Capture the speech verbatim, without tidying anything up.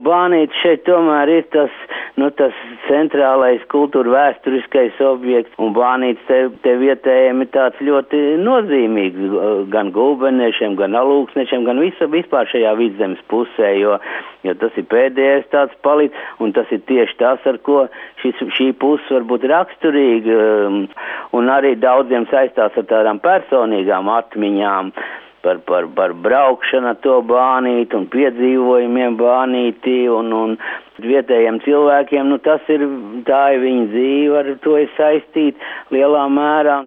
Bānīte šeit tomēr ir tas, nu, tas centrālais kultūra vēsturiskais objekts, un Bānīte te, te vietējiem ir tāds ļoti nozīmīgs gan gulbeniešiem, gan alūksniešiem, gan visa, vispār šajā vidzemes pusē, jo, jo tas ir pēdējais tāds palicis, un tas ir tieši tas, ar ko šis, šī puse varbūt raksturīga, un arī daudziem saistās ar tādām personīgām atmiņām. Par, par, par braukšanu to Bānīti un piedzīvojumiem Bānītī un, un vietējiem cilvēkiem, nu tas ir, tā ir viņa dzīve, ar to ir saistīta lielā mērā.